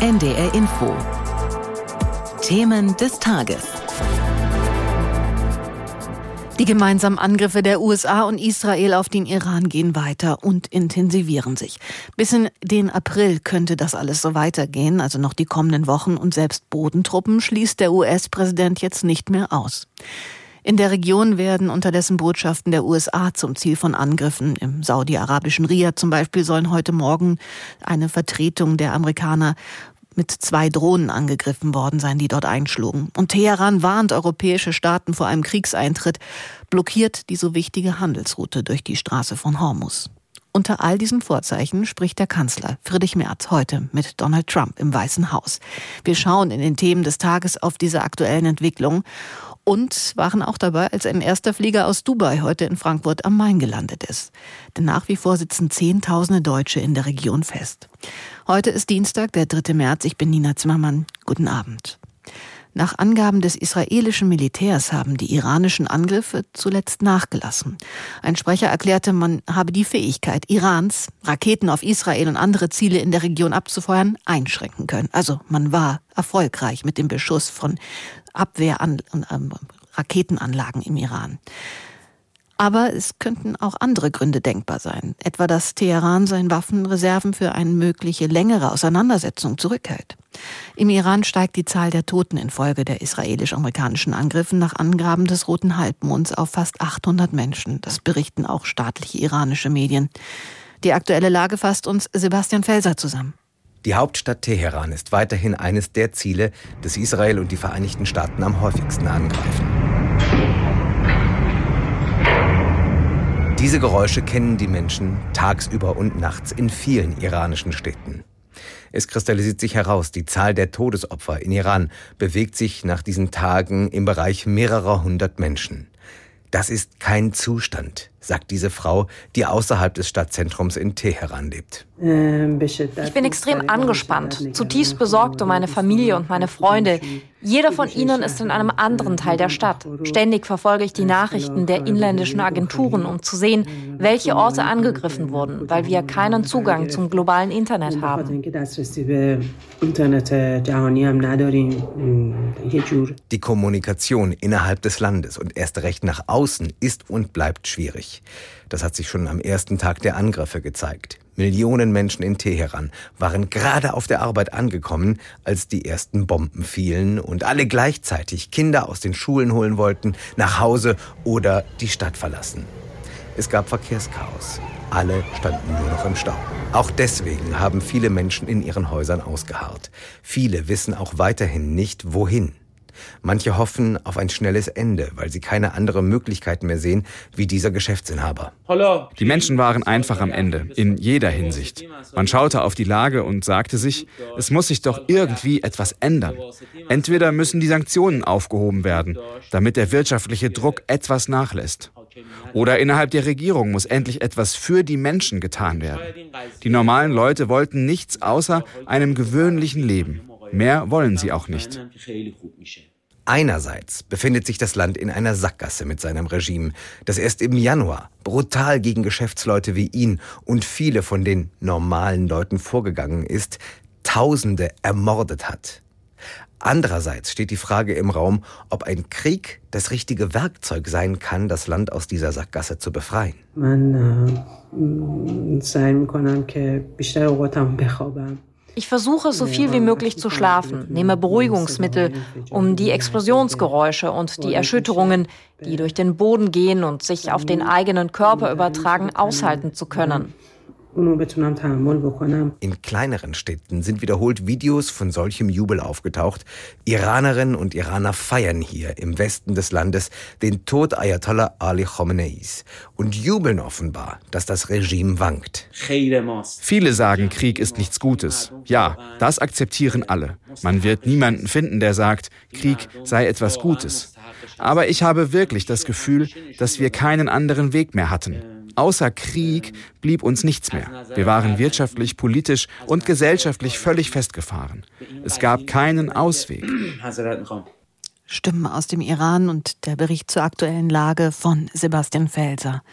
NDR Info. Themen des Tages. Die gemeinsamen Angriffe der USA und Israel auf den Iran gehen weiter und intensivieren sich. Bis in den April könnte das alles so weitergehen, also noch die kommenden Wochen, und selbst Bodentruppen schließt der US-Präsident jetzt nicht mehr aus. In der Region werden unterdessen Botschaften der USA zum Ziel von Angriffen. Im saudi-arabischen Riyadh zum Beispiel sollen heute Morgen eine Vertretung der Amerikaner mit 2 Drohnen angegriffen worden sein, die dort einschlugen. Und Teheran warnt europäische Staaten vor einem Kriegseintritt, blockiert die so wichtige Handelsroute durch die Straße von Hormuz. Unter all diesen Vorzeichen spricht der Kanzler Friedrich Merz heute mit Donald Trump im Weißen Haus. Wir schauen in den Themen des Tages auf diese aktuellen Entwicklungen und waren auch dabei, als ein erster Flieger aus Dubai heute in Frankfurt am Main gelandet ist. Denn nach wie vor sitzen Zehntausende Deutsche in der Region fest. Heute ist Dienstag, der 3. März. Ich bin Nina Zimmermann. Guten Abend. Nach Angaben des israelischen Militärs haben die iranischen Angriffe zuletzt nachgelassen. Ein Sprecher erklärte, man habe die Fähigkeit Irans, Raketen auf Israel und andere Ziele in der Region abzufeuern, einschränken können. Also man war erfolgreich mit dem Beschuss von Raketenanlagen im Iran. Aber es könnten auch andere Gründe denkbar sein. Etwa, dass Teheran seine Waffenreserven für eine mögliche längere Auseinandersetzung zurückhält. Im Iran steigt die Zahl der Toten infolge der israelisch-amerikanischen Angriffe nach Angaben des Roten Halbmonds auf fast 800 Menschen. Das berichten auch staatliche iranische Medien. Die aktuelle Lage fasst uns Sebastian Felser zusammen. Die Hauptstadt Teheran ist weiterhin eines der Ziele, das Israel und die Vereinigten Staaten am häufigsten angreifen. Diese Geräusche kennen die Menschen tagsüber und nachts in vielen iranischen Städten. Es kristallisiert sich heraus, die Zahl der Todesopfer in Iran bewegt sich nach diesen Tagen im Bereich mehrerer hundert Menschen. Das ist kein Zustand, sagt diese Frau, die außerhalb des Stadtzentrums in Teheran lebt. Ich bin extrem angespannt, zutiefst besorgt um meine Familie und meine Freunde. Jeder von ihnen ist in einem anderen Teil der Stadt. Ständig verfolge ich die Nachrichten der inländischen Agenturen, um zu sehen, welche Orte angegriffen wurden, weil wir keinen Zugang zum globalen Internet haben. Die Kommunikation innerhalb des Landes und erst recht nach außen ist und bleibt schwierig. Das hat sich schon am ersten Tag der Angriffe gezeigt. Millionen Menschen in Teheran waren gerade auf der Arbeit angekommen, als die ersten Bomben fielen und alle gleichzeitig Kinder aus den Schulen holen wollten, nach Hause oder die Stadt verlassen. Es gab Verkehrschaos. Alle standen nur noch im Stau. Auch deswegen haben viele Menschen in ihren Häusern ausgeharrt. Viele wissen auch weiterhin nicht, wohin. Manche hoffen auf ein schnelles Ende, weil sie keine andere Möglichkeit mehr sehen, wie dieser Geschäftsinhaber. Die Menschen waren einfach am Ende, in jeder Hinsicht. Man schaute auf die Lage und sagte sich, es muss sich doch irgendwie etwas ändern. Entweder müssen die Sanktionen aufgehoben werden, damit der wirtschaftliche Druck etwas nachlässt. Oder innerhalb der Regierung muss endlich etwas für die Menschen getan werden. Die normalen Leute wollten nichts außer einem gewöhnlichen Leben. Mehr wollen sie auch nicht. Einerseits befindet sich das Land in einer Sackgasse mit seinem Regime, das erst im Januar brutal gegen Geschäftsleute wie ihn und viele von den normalen Leuten vorgegangen ist, Tausende ermordet hat. Andererseits steht die Frage im Raum, ob ein Krieg das richtige Werkzeug sein kann, das Land aus dieser Sackgasse zu befreien. Ich versuche, so viel wie möglich zu schlafen, nehme Beruhigungsmittel, um die Explosionsgeräusche und die Erschütterungen, die durch den Boden gehen und sich auf den eigenen Körper übertragen, aushalten zu können. In kleineren Städten sind wiederholt Videos von solchem Jubel aufgetaucht. Iranerinnen und Iraner feiern hier im Westen des Landes den Tod Ayatollah Ali Khameneis und jubeln offenbar, dass das Regime wankt. Viele sagen, Krieg ist nichts Gutes. Ja, das akzeptieren alle. Man wird niemanden finden, der sagt, Krieg sei etwas Gutes. Aber ich habe wirklich das Gefühl, dass wir keinen anderen Weg mehr hatten. Außer Krieg blieb uns nichts mehr. Wir waren wirtschaftlich, politisch und gesellschaftlich völlig festgefahren. Es gab keinen Ausweg. Stimmen aus dem Iran und der Bericht zur aktuellen Lage von Sebastian Felser.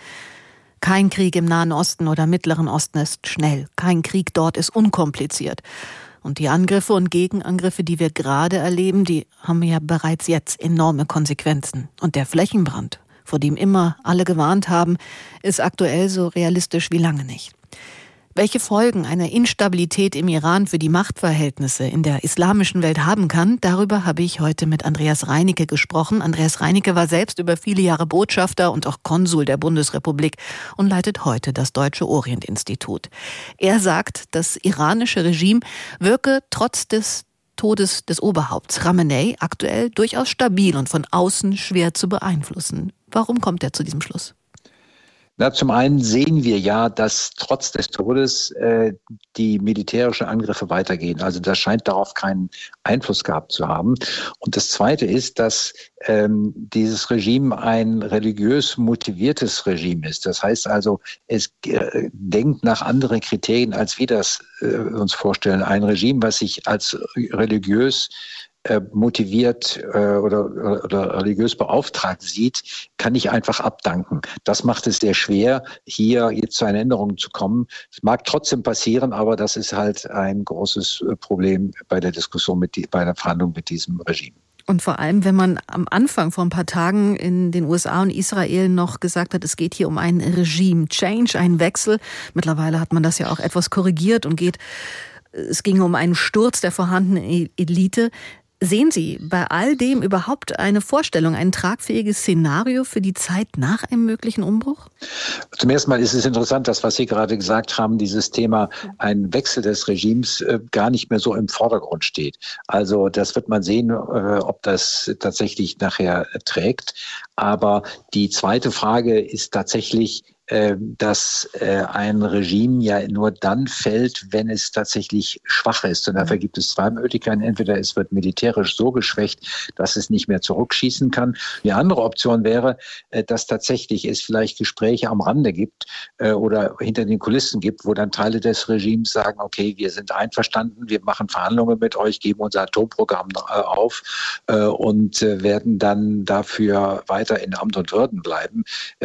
Kein Krieg im Nahen Osten oder Mittleren Osten ist schnell. Kein Krieg dort ist unkompliziert. Und die Angriffe und Gegenangriffe, die wir gerade erleben, die haben ja bereits jetzt enorme Konsequenzen. Und der Flächenbrand, vor dem immer alle gewarnt haben, ist aktuell so realistisch wie lange nicht. Welche Folgen eine Instabilität im Iran für die Machtverhältnisse in der islamischen Welt haben kann, darüber habe ich heute mit Andreas Reinecke gesprochen. Andreas Reinecke war selbst über viele Jahre Botschafter und auch Konsul der Bundesrepublik und leitet heute das Deutsche Orientinstitut. Er sagt, das iranische Regime wirke trotz des Todes des Oberhaupts Khamenei aktuell durchaus stabil und von außen schwer zu beeinflussen. Warum kommt er zu diesem Schluss? Na, zum einen sehen wir ja, dass trotz des Todes die militärischen Angriffe weitergehen. Also das scheint darauf keinen Einfluss gehabt zu haben. Und das Zweite ist, dass dieses Regime ein religiös motiviertes Regime ist. Das heißt also, es denkt nach anderen Kriterien, als wir das uns vorstellen. Ein Regime, was sich als religiös motiviert oder religiös beauftragt sieht, kann nicht einfach abdanken. Das macht es sehr schwer, hier jetzt zu einer Änderung zu kommen. Es mag trotzdem passieren, aber das ist halt ein großes Problem bei der Diskussion, bei der Verhandlung mit diesem Regime. Und vor allem, wenn man am Anfang vor ein paar Tagen in den USA und Israel noch gesagt hat, es geht hier um einen Regime-Change, einen Wechsel. Mittlerweile hat man das ja auch etwas korrigiert und es ging um einen Sturz der vorhandenen Elite. Sehen Sie bei all dem überhaupt eine Vorstellung, ein tragfähiges Szenario für die Zeit nach einem möglichen Umbruch? Zum ersten Mal ist es interessant, dass, was Sie gerade gesagt haben, dieses Thema, ein Wechsel des Regimes gar nicht mehr so im Vordergrund steht. Also das wird man sehen, ob das tatsächlich nachher trägt. Aber die zweite Frage ist tatsächlich, dass ein Regime ja nur dann fällt, wenn es tatsächlich schwach ist. Und dafür gibt es zwei Möglichkeiten. Entweder es wird militärisch so geschwächt, dass es nicht mehr zurückschießen kann. Die andere Option wäre, dass tatsächlich es vielleicht Gespräche am Rande gibt oder hinter den Kulissen gibt, wo dann Teile des Regimes sagen, okay, wir sind einverstanden, wir machen Verhandlungen mit euch, geben unser Atomprogramm auf und werden dann dafür weiter in Amt und Würden bleiben.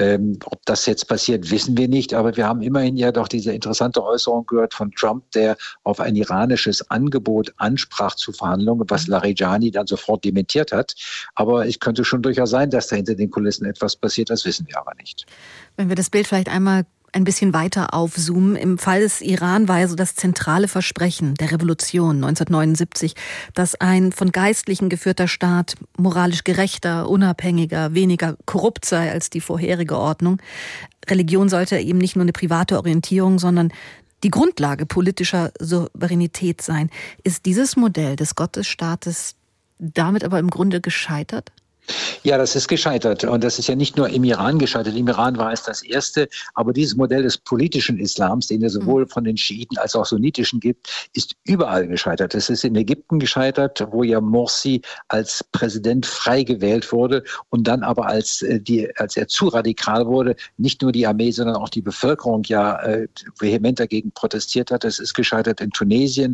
Ob das jetzt passiert, wissen wir nicht, aber wir haben immerhin ja doch diese interessante Äußerung gehört von Trump, der auf ein iranisches Angebot ansprach zu Verhandlungen, was Larijani dann sofort dementiert hat. Aber es könnte schon durchaus sein, dass da hinter den Kulissen etwas passiert, das wissen wir aber nicht. Wenn wir das Bild vielleicht einmal ein bisschen weiter aufzoomen. Im Fall des Iran war ja so das zentrale Versprechen der Revolution 1979, dass ein von Geistlichen geführter Staat moralisch gerechter, unabhängiger, weniger korrupt sei als die vorherige Ordnung. Religion sollte eben nicht nur eine private Orientierung, sondern die Grundlage politischer Souveränität sein. Ist dieses Modell des Gottesstaates damit aber im Grunde gescheitert? Ja, das ist gescheitert. Und das ist ja nicht nur im Iran gescheitert. Im Iran war es das erste. Aber dieses Modell des politischen Islams, den es sowohl von den Schiiten als auch Sunnitischen gibt, ist überall gescheitert. Es ist in Ägypten gescheitert, wo ja Morsi als Präsident frei gewählt wurde und dann aber als er zu radikal wurde, nicht nur die Armee, sondern auch die Bevölkerung ja vehement dagegen protestiert hat. Es ist gescheitert in Tunesien,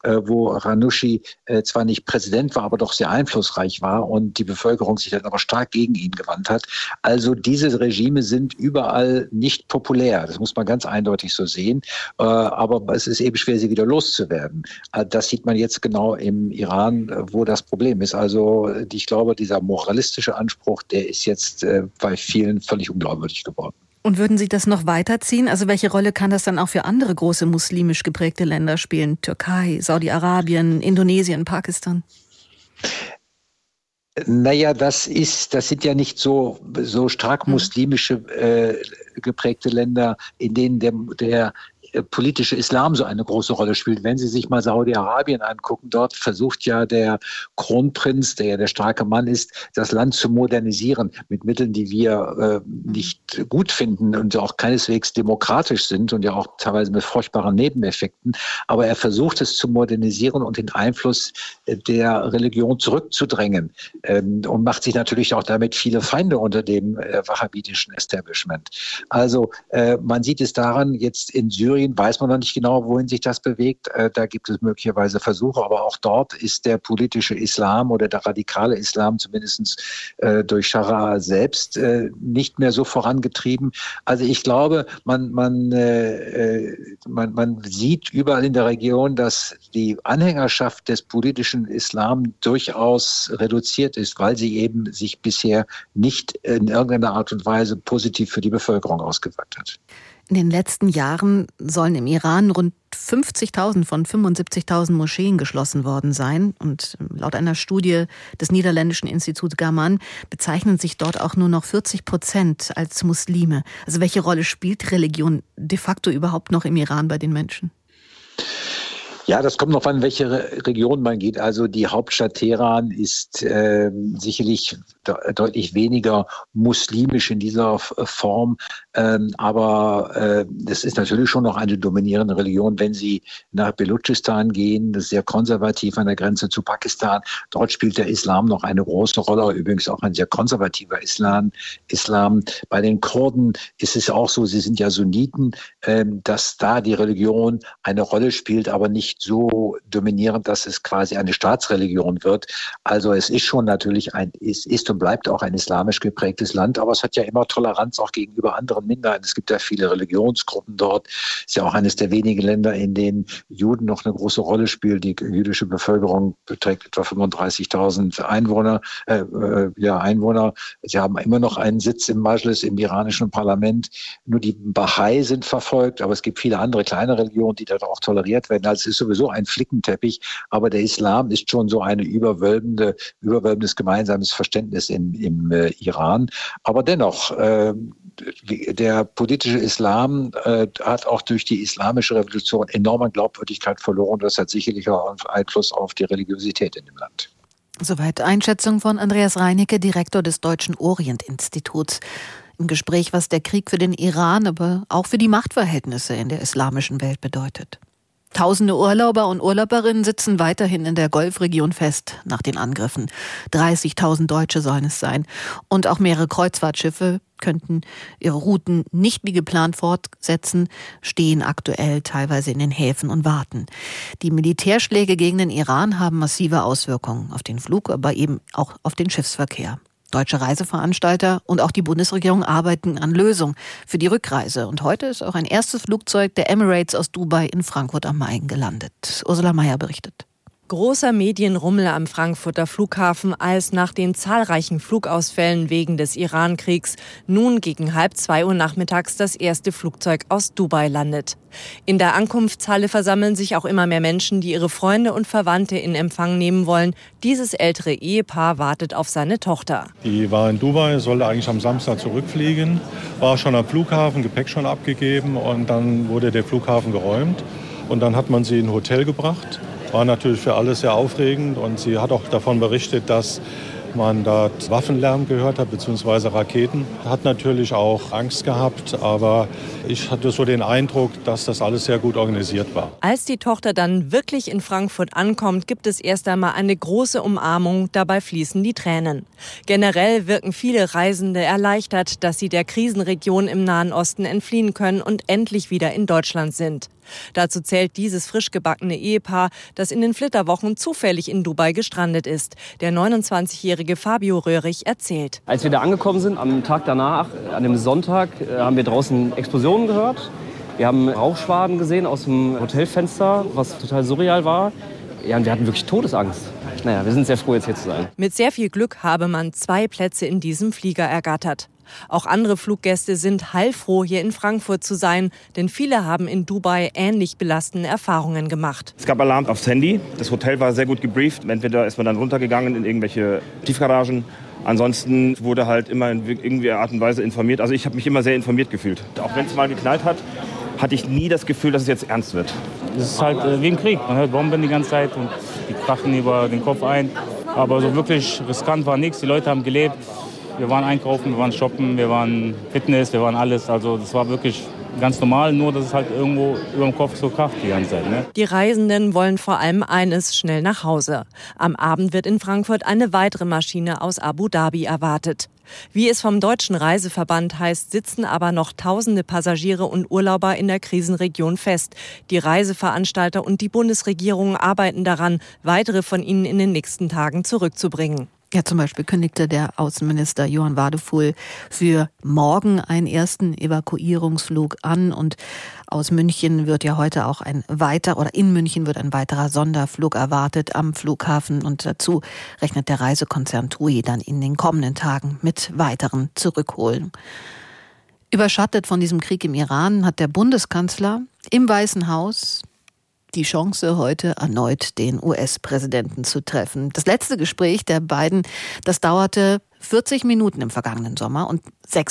wo Ranouchi zwar nicht Präsident war, aber doch sehr einflussreich war und die Bevölkerung sich dann aber stark gegen ihn gewandt hat. Also diese Regime sind überall nicht populär. Das muss man ganz eindeutig so sehen. Aber es ist eben schwer, sie wieder loszuwerden. Das sieht man jetzt genau im Iran, wo das Problem ist. Also ich glaube, dieser moralistische Anspruch, der ist jetzt bei vielen völlig unglaubwürdig geworden. Und würden Sie das noch weiterziehen? Also welche Rolle kann das dann auch für andere große muslimisch geprägte Länder spielen? Türkei, Saudi-Arabien, Indonesien, Pakistan? Naja, das sind ja nicht so stark muslimische geprägte Länder, in denen der politische Islam so eine große Rolle spielt. Wenn Sie sich mal Saudi-Arabien angucken, dort versucht ja der Kronprinz, der ja der starke Mann ist, das Land zu modernisieren mit Mitteln, die wir nicht gut finden und auch keineswegs demokratisch sind und ja auch teilweise mit furchtbaren Nebeneffekten. Aber er versucht es zu modernisieren und den Einfluss der Religion zurückzudrängen und macht sich natürlich auch damit viele Feinde unter dem wahhabitischen Establishment. Also man sieht es daran, jetzt in Syrien Syrien weiß man noch nicht genau, wohin sich das bewegt. Da gibt es möglicherweise Versuche, aber auch dort ist der politische Islam oder der radikale Islam zumindest durch Scharia selbst nicht mehr so vorangetrieben. Also ich glaube, man sieht überall in der Region, dass die Anhängerschaft des politischen Islam durchaus reduziert ist, weil sie eben sich bisher nicht in irgendeiner Art und Weise positiv für die Bevölkerung ausgewirkt hat. In den letzten Jahren sollen im Iran rund 50.000 von 75.000 Moscheen geschlossen worden sein. Und laut einer Studie des niederländischen Instituts Gaman bezeichnen sich dort auch nur noch 40% als Muslime. Also welche Rolle spielt Religion de facto überhaupt noch im Iran bei den Menschen? Ja, das kommt noch an, welche Region man geht. Also die Hauptstadt Teheran ist sicherlich deutlich weniger muslimisch in dieser Form. Aber das ist natürlich schon noch eine dominierende Religion. Wenn Sie nach Belutschistan gehen, das ist sehr konservativ an der Grenze zu Pakistan. Dort spielt der Islam noch eine große Rolle. Übrigens auch ein sehr konservativer Islam. Bei den Kurden ist es auch so, sie sind ja Sunniten, dass da die Religion eine Rolle spielt, aber nicht so dominierend, dass es quasi eine Staatsreligion wird. Also es ist schon natürlich es ist und bleibt auch ein islamisch geprägtes Land, aber es hat ja immer Toleranz auch gegenüber anderen Minderheiten. Es gibt ja viele Religionsgruppen dort. Es ist ja auch eines der wenigen Länder, in denen Juden noch eine große Rolle spielen. Die jüdische Bevölkerung beträgt etwa 35.000 Einwohner. Sie haben immer noch einen Sitz im Majlis, im iranischen Parlament. Nur die Bahai sind verfolgt, aber es gibt viele andere kleine Religionen, die dort auch toleriert werden. Also es ist sowieso ein Flickenteppich, aber der Islam ist schon so eine überwölbendes gemeinsames Verständnis im Iran. Aber dennoch, der politische Islam hat auch durch die islamische Revolution enorme Glaubwürdigkeit verloren. Das hat sicherlich auch Einfluss auf die Religiosität in dem Land. Soweit Einschätzung von Andreas Reinecke, Direktor des Deutschen Orient-Instituts. Im Gespräch, was der Krieg für den Iran, aber auch für die Machtverhältnisse in der islamischen Welt bedeutet. Tausende Urlauber und Urlauberinnen sitzen weiterhin in der Golfregion fest nach den Angriffen. 30.000 Deutsche sollen es sein. Und auch mehrere Kreuzfahrtschiffe könnten ihre Routen nicht wie geplant fortsetzen, stehen aktuell teilweise in den Häfen und warten. Die Militärschläge gegen den Iran haben massive Auswirkungen auf den Flug, aber eben auch auf den Schiffsverkehr. Deutsche Reiseveranstalter und auch die Bundesregierung arbeiten an Lösungen für die Rückreise. Und heute ist auch ein erstes Flugzeug der Emirates aus Dubai in Frankfurt am Main gelandet. Ursula Meier berichtet. Großer Medienrummel am Frankfurter Flughafen, als nach den zahlreichen Flugausfällen wegen des Iran-Kriegs nun gegen 1:30 Uhr nachmittags das erste Flugzeug aus Dubai landet. In der Ankunftshalle versammeln sich auch immer mehr Menschen, die ihre Freunde und Verwandte in Empfang nehmen wollen. Dieses ältere Ehepaar wartet auf seine Tochter. Die war in Dubai, sollte eigentlich am Samstag zurückfliegen, war schon am Flughafen, Gepäck schon abgegeben und dann wurde der Flughafen geräumt und dann hat man sie in ein Hotel gebracht. War natürlich für alle sehr aufregend und sie hat auch davon berichtet, dass man dort Waffenlärm gehört hat, beziehungsweise Raketen. Hat natürlich auch Angst gehabt, aber ich hatte so den Eindruck, dass das alles sehr gut organisiert war. Als die Tochter dann wirklich in Frankfurt ankommt, gibt es erst einmal eine große Umarmung, dabei fließen die Tränen. Generell wirken viele Reisende erleichtert, dass sie der Krisenregion im Nahen Osten entfliehen können und endlich wieder in Deutschland sind. Dazu zählt dieses frisch gebackene Ehepaar, das in den Flitterwochen zufällig in Dubai gestrandet ist. Der 29-jährige Fabio Röhrig erzählt. Als wir da angekommen sind, am Tag danach, an dem Sonntag, haben wir draußen Explosionen gehört. Wir haben Rauchschwaden gesehen aus dem Hotelfenster, was total surreal war. Ja, und wir hatten wirklich Todesangst. Naja, wir sind sehr froh, jetzt hier zu sein. Mit sehr viel Glück habe man 2 Plätze in diesem Flieger ergattert. Auch andere Fluggäste sind heilfroh, hier in Frankfurt zu sein, denn viele haben in Dubai ähnlich belastende Erfahrungen gemacht. Es gab Alarm aufs Handy, das Hotel war sehr gut gebrieft, entweder ist man dann runtergegangen in irgendwelche Tiefgaragen, ansonsten wurde halt immer in irgendeiner Art und Weise informiert. Also ich habe mich immer sehr informiert gefühlt. Auch wenn es mal geknallt hat, hatte ich nie das Gefühl, dass es jetzt ernst wird. Es ist halt wie im Krieg, man hört Bomben die ganze Zeit und die krachen über den Kopf ein. Aber so wirklich riskant war nichts, die Leute haben gelebt. Wir waren einkaufen, wir waren shoppen, wir waren Fitness, wir waren alles. Also das war wirklich ganz normal, nur dass es halt irgendwo über dem Kopf so kracht die ganze Zeit. Ne? Die Reisenden wollen vor allem eines: schnell nach Hause. Am Abend wird in Frankfurt eine weitere Maschine aus Abu Dhabi erwartet. Wie es vom Deutschen Reiseverband heißt, sitzen aber noch tausende Passagiere und Urlauber in der Krisenregion fest. Die Reiseveranstalter und die Bundesregierung arbeiten daran, weitere von ihnen in den nächsten Tagen zurückzubringen. Ja, zum Beispiel kündigte der Außenminister Johann Wadefuhl für morgen einen ersten Evakuierungsflug an, und aus München wird ja heute auch in München wird ein weiterer Sonderflug erwartet am Flughafen, und dazu rechnet der Reisekonzern TUI dann in den kommenden Tagen mit weiteren Zurückholen. Überschattet von diesem Krieg im Iran hat der Bundeskanzler im Weißen Haus die Chance, heute erneut den US-Präsidenten zu treffen. Das letzte Gespräch der beiden, das dauerte 40 Minuten im vergangenen Sommer, und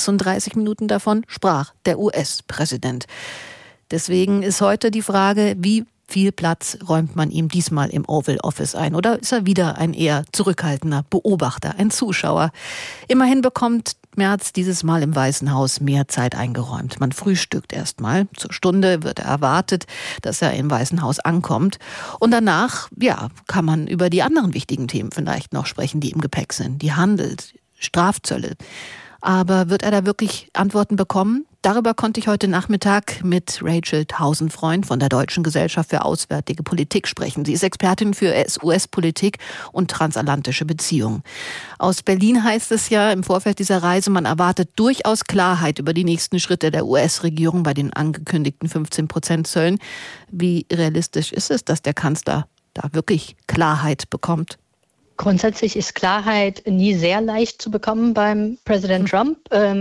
36 Minuten davon sprach der US-Präsident. Deswegen ist heute die Frage, wie viel Platz räumt man ihm diesmal im Oval Office ein? Oder ist er wieder ein eher zurückhaltender Beobachter, ein Zuschauer? Immerhin bekommt Merz dieses Mal im Weißen Haus mehr Zeit eingeräumt. Man frühstückt erst mal. Zur Stunde wird erwartet, dass er im Weißen Haus ankommt. Und danach, kann man über die anderen wichtigen Themen vielleicht noch sprechen, die im Gepäck sind. Die Handel, Strafzölle. Aber wird er da wirklich Antworten bekommen? Darüber konnte ich heute Nachmittag mit Rachel Tausenfreund von der Deutschen Gesellschaft für Auswärtige Politik sprechen. Sie ist Expertin für US-Politik und transatlantische Beziehungen. Aus Berlin heißt es ja im Vorfeld dieser Reise, man erwartet durchaus Klarheit über die nächsten Schritte der US-Regierung bei den angekündigten 15% Zöllen. Wie realistisch ist es, dass der Kanzler da wirklich Klarheit bekommt? Grundsätzlich ist Klarheit nie sehr leicht zu bekommen beim Präsident Trump.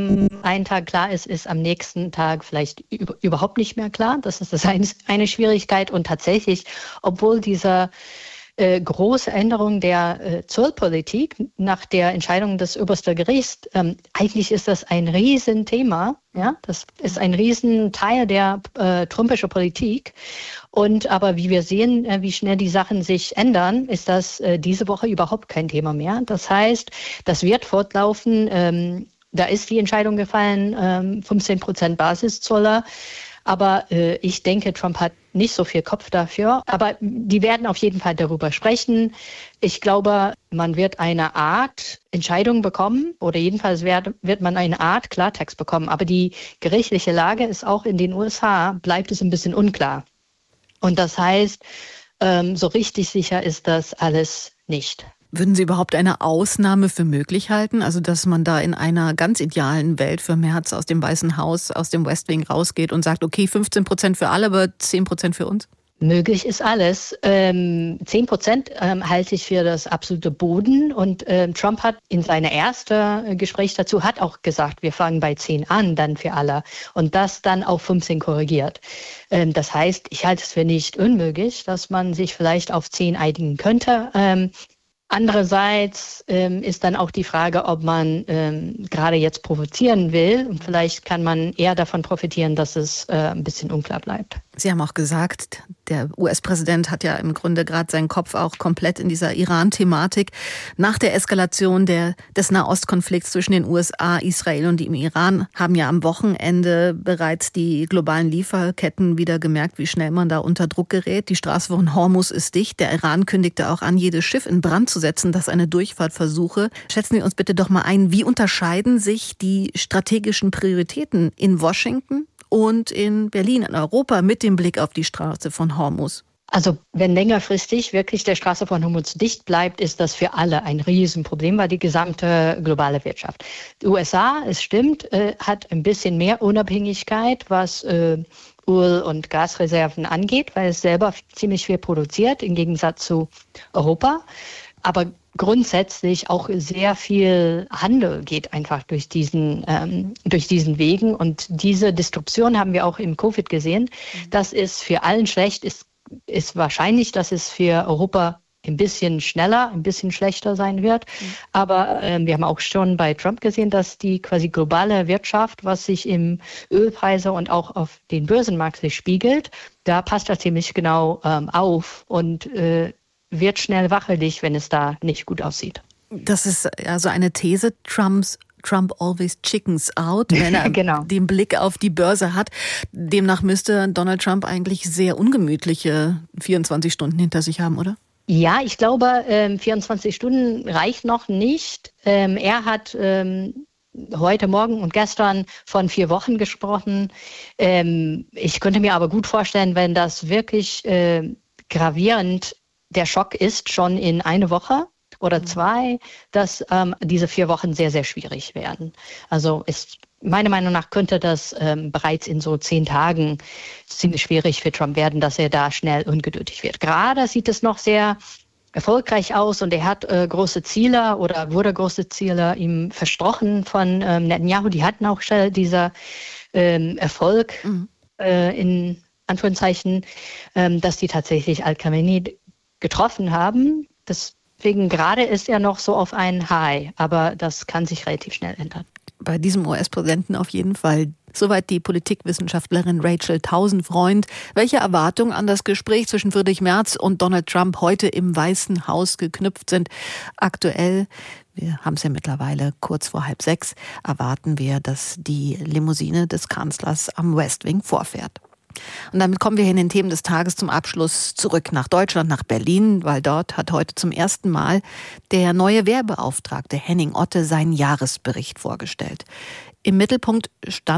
Ein Tag klar ist am nächsten Tag vielleicht überhaupt nicht mehr klar. Das ist eine Schwierigkeit. Und tatsächlich, obwohl dieser große Änderung der Zollpolitik nach der Entscheidung des obersten Gerichts, eigentlich ist das ein Riesenthema. Ja, das ist ein Riesenteil der trumpischen Politik. Aber wie wir sehen, wie schnell die Sachen sich ändern, ist das diese Woche überhaupt kein Thema mehr. Das heißt, das wird fortlaufen. Da ist die Entscheidung gefallen, 15% Basiszölle. Aber ich denke, Trump hat nicht so viel Kopf dafür. Aber die werden auf jeden Fall darüber sprechen. Ich glaube, man wird eine Art Entscheidung bekommen, oder jedenfalls wird man eine Art Klartext bekommen. Aber die gerichtliche Lage ist auch in den USA, bleibt es ein bisschen unklar. Und das heißt, so richtig sicher ist das alles nicht. Würden Sie überhaupt eine Ausnahme für möglich halten? Also, dass man da in einer ganz idealen Welt für Merz aus dem Weißen Haus, aus dem West Wing rausgeht und sagt, okay, 15% für alle, aber 10% für uns? Möglich ist alles. 10% halte ich für das absolute Boden. Und Trump hat in seinem ersten Gespräch dazu auch gesagt, wir fangen bei 10 an, dann für alle. Und das dann auf 15 korrigiert. Das heißt, ich halte es für nicht unmöglich, dass man sich vielleicht auf 10 einigen könnte. Andererseits ist dann auch die Frage, ob man gerade jetzt provozieren will. Und vielleicht kann man eher davon profitieren, dass es ein bisschen unklar bleibt. Sie haben auch gesagt, der US-Präsident hat ja im Grunde gerade seinen Kopf auch komplett in dieser Iran-Thematik. Nach der Eskalation des Nahostkonflikts zwischen den USA, Israel und dem Iran haben ja am Wochenende bereits die globalen Lieferketten wieder gemerkt, wie schnell man da unter Druck gerät. Die Straße von Hormuz ist dicht. Der Iran kündigte auch an, jedes Schiff in Brand zu setzen, das eine Durchfahrt versuche. Schätzen Sie uns bitte doch mal ein, wie unterscheiden sich die strategischen Prioritäten in Washington und in Berlin, in Europa, mit dem Blick auf die Straße von Hormuz? Also wenn längerfristig wirklich der Straße von Hormuz dicht bleibt, ist das für alle ein Riesenproblem, weil die gesamte globale Wirtschaft. Die USA, es stimmt, hat ein bisschen mehr Unabhängigkeit, was Öl- und Gasreserven angeht, weil es selber ziemlich viel produziert, im Gegensatz zu Europa. Aber grundsätzlich auch sehr viel Handel geht einfach durch diesen Wegen. Und diese Disruption haben wir auch im Covid gesehen. Das ist für allen schlecht. Ist wahrscheinlich, dass es für Europa ein bisschen schneller, ein bisschen schlechter sein wird. Aber wir haben auch schon bei Trump gesehen, dass die quasi globale Wirtschaft, was sich im Ölpreise und auch auf den Börsenmarkt sich spiegelt, da passt er ziemlich genau auf und wird schnell wackelig, wenn es da nicht gut aussieht. Das ist also eine These Trumps. Trump always chickens out, wenn er genau den Blick auf die Börse hat. Demnach müsste Donald Trump eigentlich sehr ungemütliche 24 Stunden hinter sich haben, oder? Ja, ich glaube, 24 Stunden reicht noch nicht. Er hat heute Morgen und gestern von 4 Wochen gesprochen. Ich könnte mir aber gut vorstellen, wenn das wirklich gravierend der Schock ist, schon in eine Woche oder 2, dass diese 4 Wochen sehr, sehr schwierig werden. Also meiner Meinung nach könnte das bereits in so 10 Tagen ziemlich schwierig für Trump werden, dass er da schnell ungeduldig wird. Gerade sieht es noch sehr erfolgreich aus und er hat große Ziele oder wurde große Ziele ihm versprochen von Netanyahu. Die hatten auch schon dieser Erfolg in Anführungszeichen, dass die tatsächlich Al-Khamenei getroffen haben. Deswegen gerade ist er noch so auf ein High, aber das kann sich relativ schnell ändern. Bei diesem US-Präsidenten auf jeden Fall. Soweit die Politikwissenschaftlerin Rachel Tausenfreund. Welche Erwartungen an das Gespräch zwischen Friedrich Merz und Donald Trump heute im Weißen Haus geknüpft sind? Aktuell, wir haben es ja mittlerweile kurz vor 5:30, erwarten wir, dass die Limousine des Kanzlers am West Wing vorfährt. Und damit kommen wir in den Themen des Tages zum Abschluss zurück nach Deutschland, nach Berlin, weil dort hat heute zum ersten Mal der neue Wehrbeauftragte Henning Otte seinen Jahresbericht vorgestellt. Im Mittelpunkt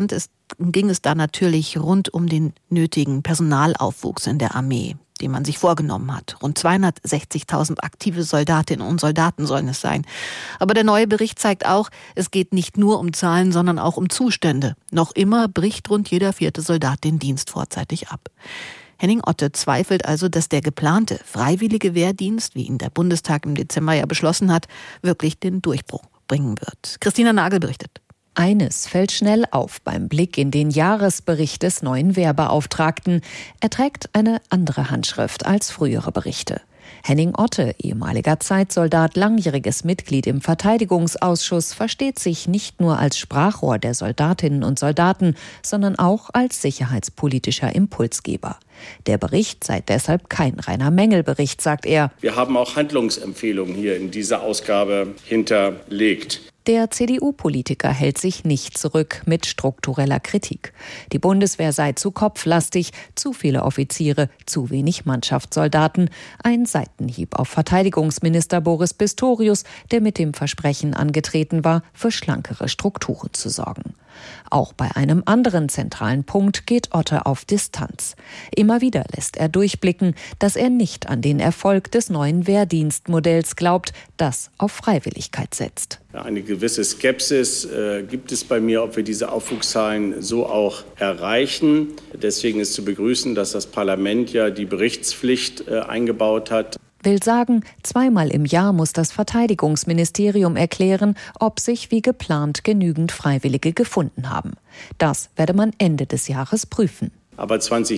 ging es da natürlich rund um den nötigen Personalaufwuchs in der Armee, den man sich vorgenommen hat. Rund 260.000 aktive Soldatinnen und Soldaten sollen es sein. Aber der neue Bericht zeigt auch, es geht nicht nur um Zahlen, sondern auch um Zustände. Noch immer bricht rund jeder 4. Soldat den Dienst vorzeitig ab. Henning Otte zweifelt also, dass der geplante freiwillige Wehrdienst, wie ihn der Bundestag im Dezember ja beschlossen hat, wirklich den Durchbruch bringen wird. Christina Nagel berichtet. Eines fällt schnell auf beim Blick in den Jahresbericht des neuen Wehrbeauftragten. Er trägt eine andere Handschrift als frühere Berichte. Henning Otte, ehemaliger Zeitsoldat, langjähriges Mitglied im Verteidigungsausschuss, versteht sich nicht nur als Sprachrohr der Soldatinnen und Soldaten, sondern auch als sicherheitspolitischer Impulsgeber. Der Bericht sei deshalb kein reiner Mängelbericht, sagt er. Wir haben auch Handlungsempfehlungen hier in dieser Ausgabe hinterlegt. Der CDU-Politiker hält sich nicht zurück mit struktureller Kritik. Die Bundeswehr sei zu kopflastig, zu viele Offiziere, zu wenig Mannschaftssoldaten. Ein Seitenhieb auf Verteidigungsminister Boris Pistorius, der mit dem Versprechen angetreten war, für schlankere Strukturen zu sorgen. Auch bei einem anderen zentralen Punkt geht Otte auf Distanz. Immer wieder lässt er durchblicken, dass er nicht an den Erfolg des neuen Wehrdienstmodells glaubt, das auf Freiwilligkeit setzt. Eine gewisse Skepsis gibt es bei mir, ob wir diese Aufwuchszahlen so auch erreichen. Deswegen ist zu begrüßen, dass das Parlament ja die Berichtspflicht eingebaut hat. Will sagen, 2-mal im Jahr muss das Verteidigungsministerium erklären, ob sich wie geplant genügend Freiwillige gefunden haben. Das werde man Ende des Jahres prüfen. Aber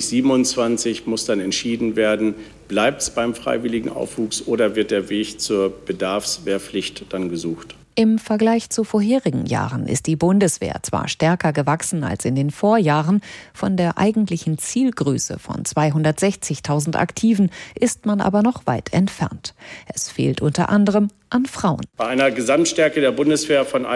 2027 muss dann entschieden werden, bleibt es beim freiwilligen Aufwuchs oder wird der Weg zur Bedarfswehrpflicht dann gesucht? Im Vergleich zu vorherigen Jahren ist die Bundeswehr zwar stärker gewachsen als in den Vorjahren, von der eigentlichen Zielgröße von 260.000 Aktiven ist man aber noch weit entfernt. Es fehlt unter anderem an Frauen. Bei einer Gesamtstärke der Bundeswehr von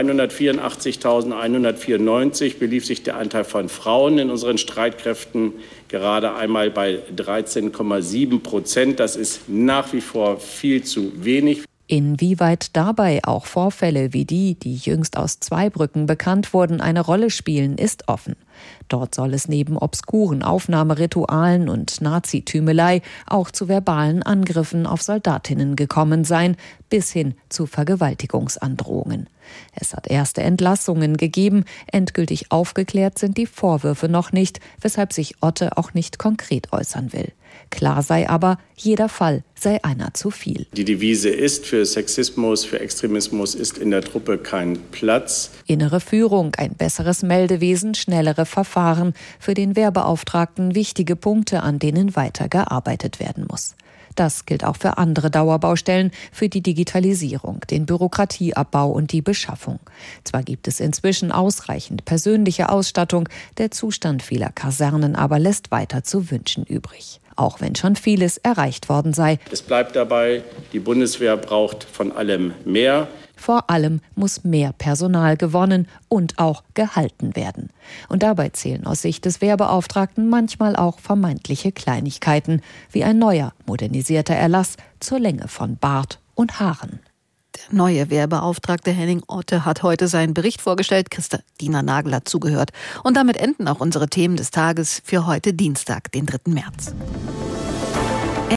184.194 belief sich der Anteil von Frauen in unseren Streitkräften gerade einmal bei 13,7%. Das ist nach wie vor viel zu wenig. Inwieweit dabei auch Vorfälle wie die jüngst aus Zweibrücken bekannt wurden, eine Rolle spielen, ist offen. Dort soll es neben obskuren Aufnahmeritualen und Nazitümelei auch zu verbalen Angriffen auf Soldatinnen gekommen sein, bis hin zu Vergewaltigungsandrohungen. Es hat erste Entlassungen gegeben, endgültig aufgeklärt sind die Vorwürfe noch nicht, weshalb sich Otte auch nicht konkret äußern will. Klar sei aber, jeder Fall sei einer zu viel. Die Devise ist, für Sexismus, für Extremismus ist in der Truppe kein Platz. Innere Führung, ein besseres Meldewesen, schnellere Verfahren, für den Wehrbeauftragten wichtige Punkte, an denen weiter gearbeitet werden muss. Das gilt auch für andere Dauerbaustellen, für die Digitalisierung, den Bürokratieabbau und die Beschaffung. Zwar gibt es inzwischen ausreichend persönliche Ausstattung, der Zustand vieler Kasernen aber lässt weiter zu wünschen übrig. Auch wenn schon vieles erreicht worden sei. Es bleibt dabei, die Bundeswehr braucht von allem mehr. Vor allem muss mehr Personal gewonnen und auch gehalten werden. Und dabei zählen aus Sicht des Wehrbeauftragten manchmal auch vermeintliche Kleinigkeiten, wie ein neuer, modernisierter Erlass zur Länge von Bart und Haaren. Der neue Wehrbeauftragte Henning Otte hat heute seinen Bericht vorgestellt. Christina Nagel hat zugehört. Und damit enden auch unsere Themen des Tages für heute Dienstag, den 3. März.